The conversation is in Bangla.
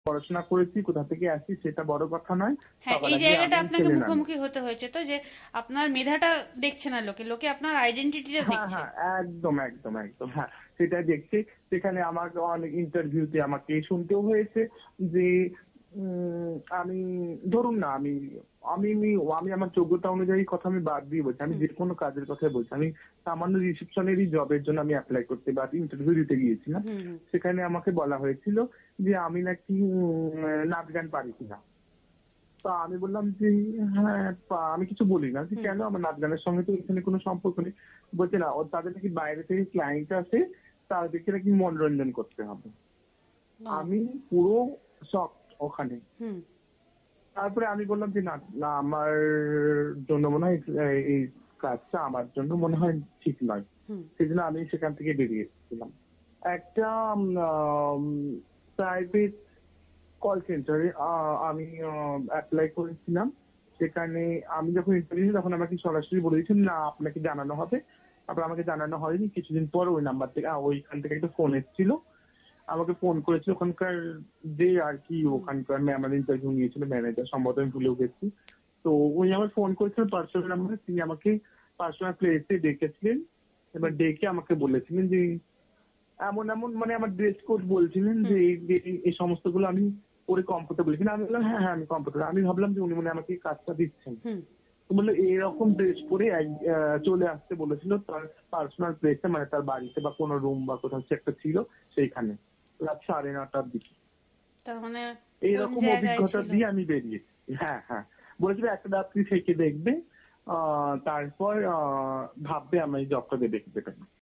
পড়াশোনা করেছি, কোথা থেকে আসছি সেটা বড় কথা নয়। হ্যাঁ, সবার এই আগে জায়গাটা আমি আপনাকে ছেলে মানুষ। মুখোমুখি হতে হয়েছে তো, যে আপনার মেধাটা দেখছে না লোকে, লোকে আপনার আইডেন্টিটিটা হ্যাঁ দেখছে। হ্যাঁ, একদম একদম একদম, হ্যাঁ সেটাই দেখছি। সেখানে আমাকে অনেক ইন্টারভিউতে আমাকে শুনতেও হয়েছে যে আমি, ধরুন না, আমি আমি আমি আমার যোগ্যতা অনুযায়ী কথা আমি বাদ দিয়ে বলছি, আমি হুম যে কোনো কাজের কথাই বলছি। আমি সামান্য রিসেপশনেরই জবের জন্য আমি অ্যাপ্লাই করতে বা ইন্টারভিউ দিতে গিয়েছিলাম। হুম হুম সেখানে আমাকে বলা হয়েছিল যে আমি নাকি নাচ গান পারি কিনা। তা আমি বললাম যে হ্যাঁ, আমি কিছু বলি না যে হুম। কেন, আমার নাচ গানের সঙ্গে তো এখানে কোনো সম্পর্ক নেই। বলছে না, তাদের নাকি বাইরে থেকে ক্লায়েন্ট আসে, তাদেরকে নাকি মনোরঞ্জন করতে হবে। ও। আমি পুরো শক ওখানে। হুম তারপরে আমি বললাম যে না না, আমার জন্য মনে হয় এই কাজটা আমার জন্য মনে হয় ঠিক নয়। হুম সেই জন্য আমি সেখান থেকে বেরিয়ে এসেছিলাম। একটা প্রাইভেট কল সেন্টারে আমি অ্যাপ্লাই করেছিলাম। সেখানে আমি যখন ইন্টারভিউ তখন আমাকে সরাসরি বলে দিয়েছেন না, আপনাকে জানানো হবে। তারপর আমাকে জানানো হয়নি। কিছুদিন পর ওই নাম্বার থেকে ওইখান থেকে একটা ফোন এসেছিল। আমাকে ফোন করেছিল ওখানকার যে আর কি হুম ওখানকার আমার ইন্টারভিউ নিয়েছিল ম্যানেজার, সম্ভবত আমি ভুলেও গেছি। তো উনি আমার ফোন করেছিল পার্সোনাল নাম্বারে, তিনি আমাকে পার্সোনাল প্লেসে ডেকেছিলেন। এবার হুম ডেকে আমাকে বলেছিলেন যে এমন এমন, মানে আমার ড্রেস কোড বলছিলেন যে হুম এই সমস্ত গুলো আমি পরে কমফোর্টেবল কিনা। আমি বললাম হ্যাঁ হ্যাঁ আমি কমফোর্টেবল। আমি ভাবলাম যে উনি মনে হয় আমাকে এই কাজটা দিচ্ছেন। হুম। তো বললো এরকম ড্রেস পরে চলে আসতে বলেছিল তার পার্সোনাল প্লেসে, মানে তার বাড়িতে বা কোনো রুম বা কোথাও একটা ছিল সেইখানে, রাত 9:30টার দিকে। তার মানে কোন এইরকম জায়গায় অভিজ্ঞতা ছিল? দিয়ে আমি বেরিয়েছি। হ্যাঁ হ্যাঁ, বলেছিল একটা রাত্রি থেকে দেখবে, তারপর ভাববে আমি জবটা দেবে কি দেবে না।